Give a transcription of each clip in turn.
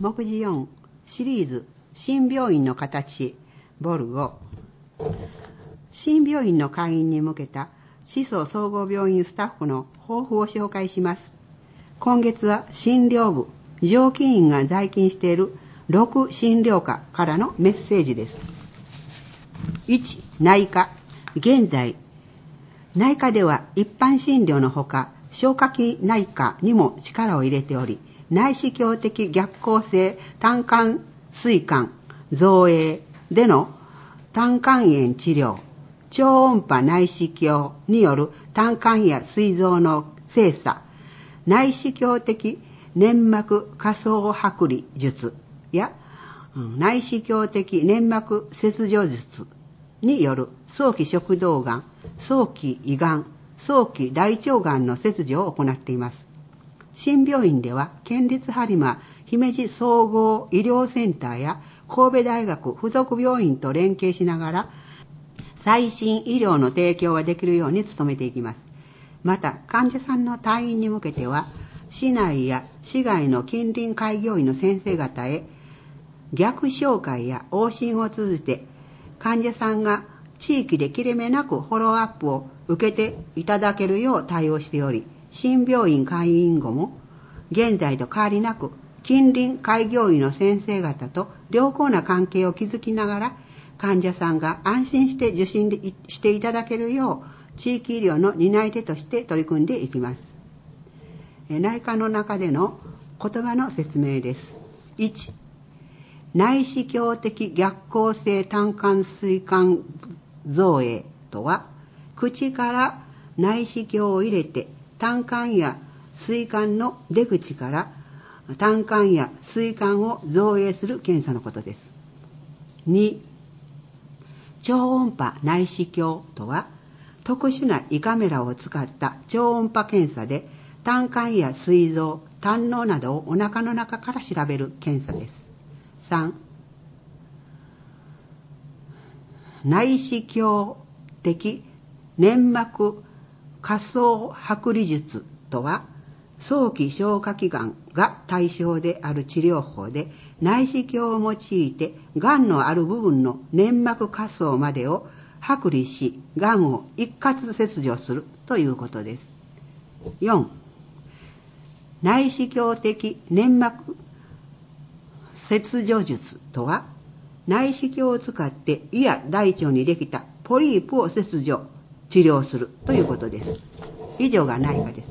目次4シリーズ新病院の形ボル5新病院の会員に向けた思想総合病院スタッフの抱負を紹介します。今月は診療部常勤員が在勤している6診療科からのメッセージです。1、内科。現在内科では一般診療のほか消化器内科にも力を入れており、内視鏡的逆行性胆管膵管造影での胆管炎治療、超音波内視鏡による胆管や膵臓の精査、内視鏡的粘膜下層剥離術や内視鏡的粘膜切除術による早期食道がん、早期胃がん、早期大腸がんの切除を行っています。新病院では県立播磨姫路総合医療センターや神戸大学附属病院と連携しながら最新医療の提供ができるように努めていきます。また患者さんの退院に向けては市内や市外の近隣開業医の先生方へ逆紹介や往診を通じて患者さんが地域で切れ目なくフォローアップを受けていただけるよう対応しており、新病院開院後も現在と変わりなく近隣開業医の先生方と良好な関係を築きながら患者さんが安心して受診していただけるよう地域医療の担い手として取り組んでいきます。内科の中での言葉の説明です。1、内視鏡的逆行性胆管膵管造影とは、口から内視鏡を入れて胆管や膵管の出口から胆管や膵管を造影する検査のことです。2、超音波内視鏡とは、特殊な胃カメラを使った超音波検査で胆管や膵臓、胆のうなどをお腹の中から調べる検査です。3、内視鏡的粘膜下層剥離術とは、早期消化器がんが対象である治療法で、内視鏡を用いてがんのある部分の粘膜下層までを剥離し、がんを一括切除するということです。4、内視鏡的粘膜切除術とは、内視鏡を使って胃や大腸にできたポリープを切除、治療するということです。以上が内科です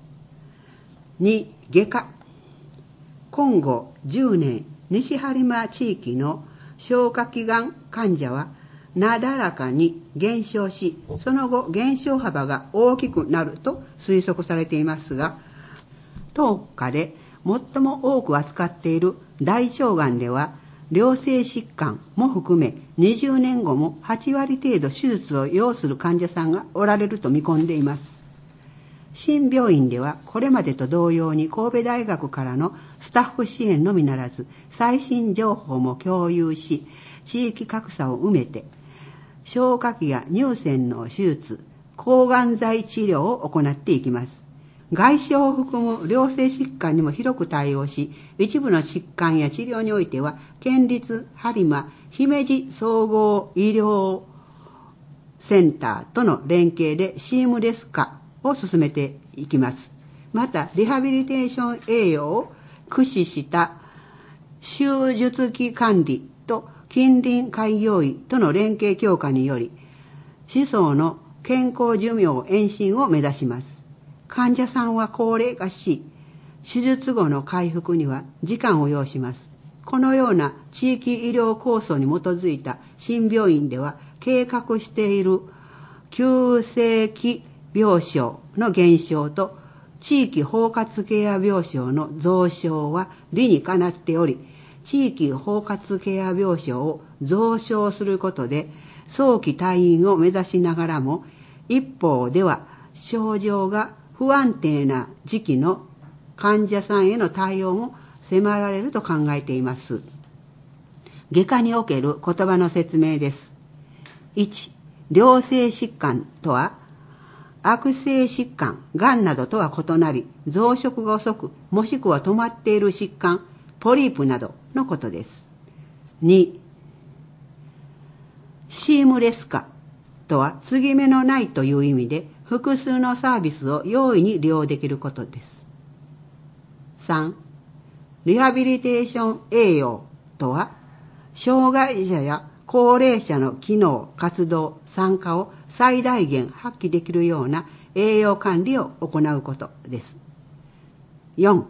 。2、外科。今後10年、西播磨地域の消化器がん患者はなだらかに減少し、その後減少幅が大きくなると推測されていますが、当科で最も多く扱っている大腸がんでは、良性疾患も含め20年後も8割程度手術を要する患者さんがおられると見込んでいます。新病院ではこれまでと同様に神戸大学からのスタッフ支援のみならず最新情報も共有し、地域格差を埋めて消化器や乳腺の手術、抗がん剤治療を行っていきます。外傷を含む良性疾患にも広く対応し、一部の疾患や治療においては県立播磨姫路総合医療センターとの連携でシームレス化を進めていきます。またリハビリテーション栄養を駆使した手術期管理と近隣開業医との連携強化により子孫の健康寿命延伸を目指します。患者さんは高齢化し、手術後の回復には時間を要します。このような地域医療構想に基づいた新病院では、計画している急性期病床の減少と地域包括ケア病床の増床は理にかなっており、地域包括ケア病床を増床することで早期退院を目指しながらも、一方では症状が不安定な時期の患者さんへの対応も迫られると考えています。外科における言葉の説明です。1、良性疾患とは、悪性疾患、がんなどとは異なり、増殖が遅く、もしくは止まっている疾患、 ポリープなどのことです。2、シームレス化とは継ぎ目のないという意味で複数のサービスを容易に利用できることです。3、リハビリテーション栄養とは障害者や高齢者の機能、活動、参加を最大限発揮できるような栄養管理を行うことです。4、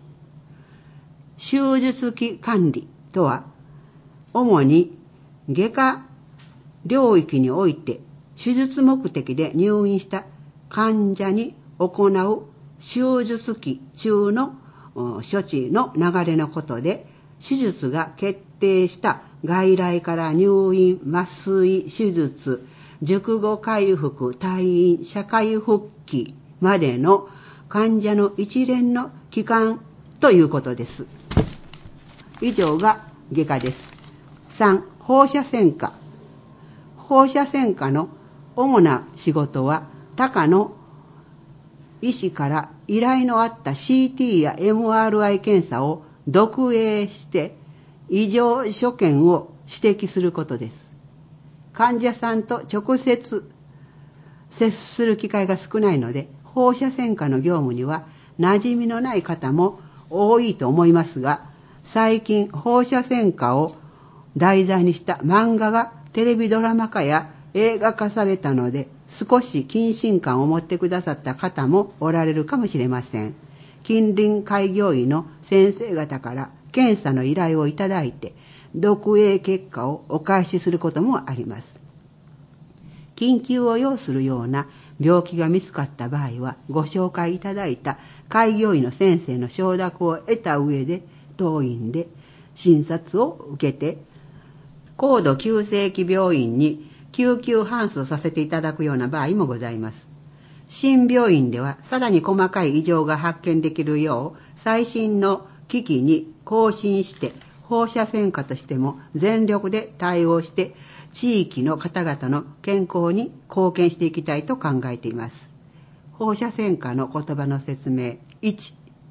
手術期管理とは主に外科領域において手術目的で入院した患者に行う手術期中の処置の流れのことで、手術が決定した外来から入院、麻酔、手術、術後回復、退院、社会復帰までの患者の一連の期間ということです。以上が外科です。3、放射線科。放射線科の主な仕事は、他科の医師から依頼のあった CT や MRI 検査を読影して異常所見を指摘することです。患者さんと直接接する機会が少ないので、放射線科の業務には馴染みのない方も多いと思いますが、最近放射線科を題材にした漫画がテレビドラマ化や映画化されたので、少し近親感を持ってくださった方もおられるかもしれません。近隣開業医の先生方から検査の依頼をいただいて、読影結果をお返しすることもあります。緊急を要するような病気が見つかった場合は、ご紹介いただいた開業医の先生の承諾を得た上で、当院で診察を受けて、高度急性期病院に救急搬送させていただくような場合もございます。新病院ではさらに細かい異常が発見できるよう、最新の機器に更新して、放射線科としても全力で対応して、地域の方々の健康に貢献していきたいと考えています。放射線科の言葉の説明。1、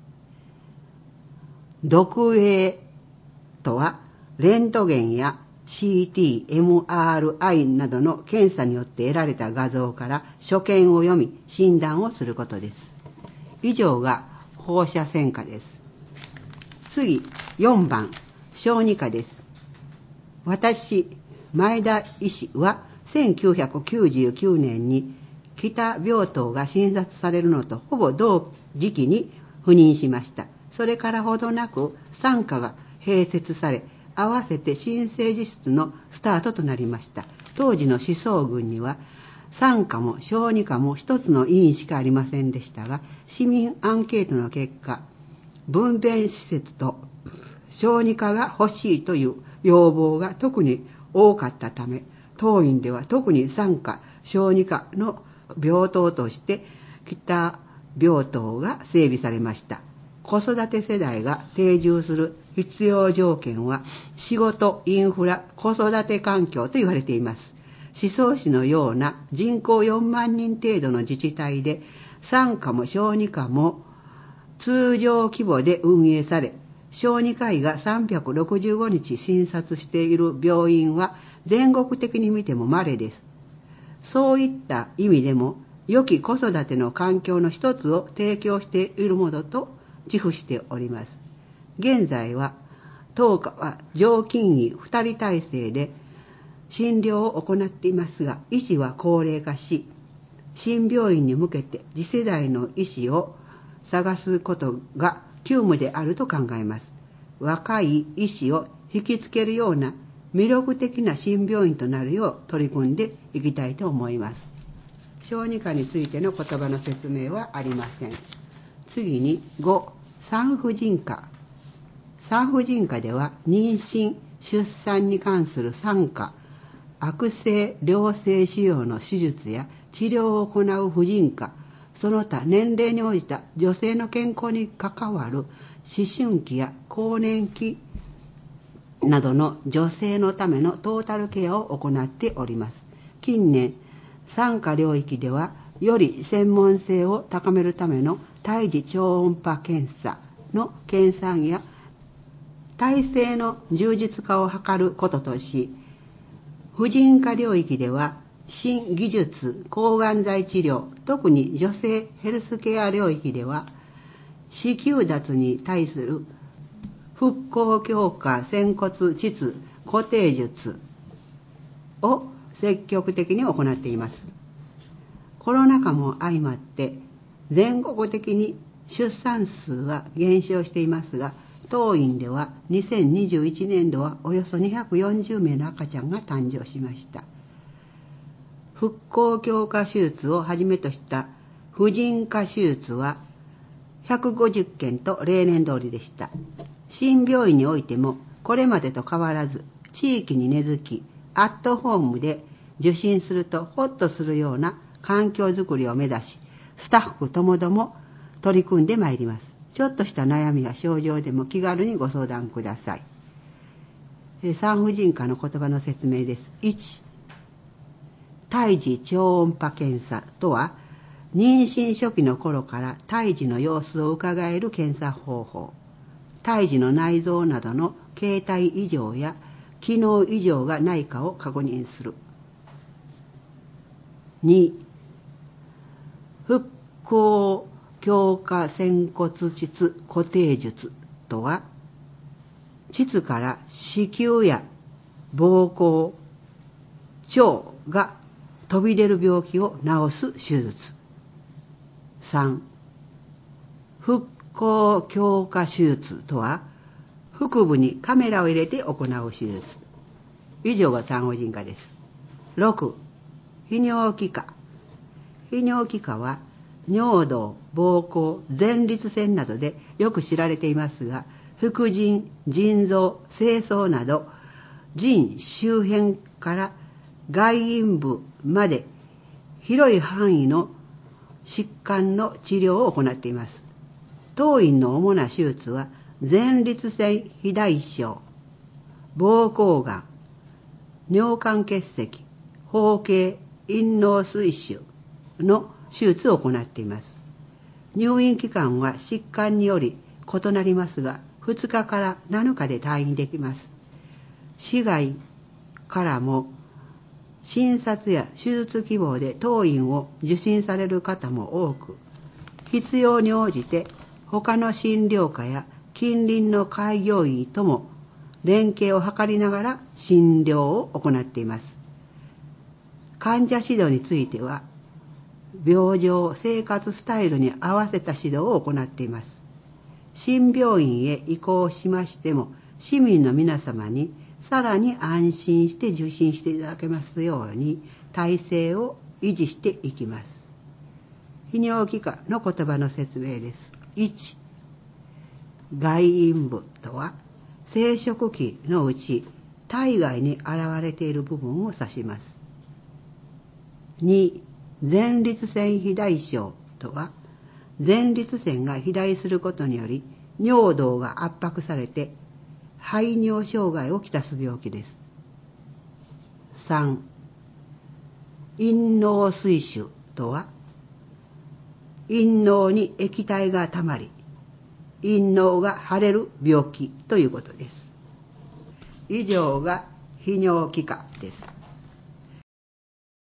読影とは、レントゲンや CT、MRI などの検査によって得られた画像から所見を読み、診断をすることです。以上が放射線科です。次、4番、小児科です。私、前田医師は1999年に北病棟が診察されるのとほぼ同時期に赴任しました。それからほどなく産科が併設され、合わせて新生児室のスタートとなりました。当時の思想群には産科も小児科も一つの医院しかありませんでしたが、市民アンケートの結果、分娩施設と小児科が欲しいという要望が特に多かったため、当院では特に産科、小児科の病棟として北病棟が整備されました。子育て世代が定住する必要条件は仕事、インフラ、子育て環境と言われています。宍粟市のような人口4万人程度の自治体で産科も小児科も通常規模で運営され、小児科医が365日診察している病院は全国的に見ても稀です。そういった意味でも良き子育ての環境の一つを提供しているものと自負しております。現在は当科は常勤医2人体制で診療を行っていますが、医師は高齢化し、新病院に向けて次世代の医師を探すことが急務であると考えます。若い医師を引きつけるような魅力的な新病院となるよう取り組んでいきたいと思います。小児科についての言葉の説明はありません。次に5、産婦人科。産婦人科では妊娠・出産に関する産科、悪性良性腫瘍の手術や治療を行う婦人科、その他年齢に応じた女性の健康に関わる思春期や更年期などの女性のためのトータルケアを行っております。近年、産科領域ではより専門性を高めるための胎児超音波検査の研鑽や体制の充実化を図ることとし、婦人科領域では新技術、抗がん剤治療、特に女性ヘルスケア領域では子宮脱に対する復興強化仙骨膣固定術を積極的に行っています。コロナ禍も相まって全国的に出産数は減少していますが、当院では2021年度はおよそ240名の赤ちゃんが誕生しました。復興強化手術をはじめとした婦人科手術は150件と例年通りでした。新病院においてもこれまでと変わらず地域に根付き、アットホームで受診するとホッとするような環境づくりを目指し、スタッフともども取り組んでまいります。ちょっとした悩みや症状でも気軽にご相談ください。産婦人科の言葉の説明です。1、胎児超音波検査とは、妊娠初期の頃から胎児の様子を伺える検査方法。胎児の内臓などの形態異常や機能異常がないかを確認する。2、復興強化仙骨膣固定術とは、膣から子宮や膀胱、腸が飛び出る病気を治す手術。3、復興強化手術とは、腹部にカメラを入れて行う手術。以上が産婦人科です。6、泌尿器科。泌尿器科は、尿道、膀胱、前立腺などでよく知られていますが、副腎、腎臓、精巣など、腎周辺から外陰部まで広い範囲の疾患の治療を行っています。当院の主な手術は、前立腺肥大症、膀胱がん、尿管結石、包茎、陰嚢水腫の手術を行っています。入院期間は疾患により異なりますが、2日から7日で退院できます。市外からも診察や手術希望で当院を受診される方も多く、必要に応じて他の診療科や近隣の開業医とも連携を図りながら診療を行っています。患者指導については、病状、生活スタイルに合わせた指導を行っています。新病院へ移行しましても、市民の皆様にさらに安心して受診していただけますように、体制を維持していきます。泌尿器科の言葉の説明です。1、外陰部とは、生殖器のうち体外に現れている部分を指します。2、前立腺肥大症とは、前立腺が肥大することにより尿道が圧迫されて排尿障害をきたす病気です。3、陰嚢水腫とは、陰嚢に液体がたまり陰嚢が腫れる病気ということです。以上が泌尿器科です。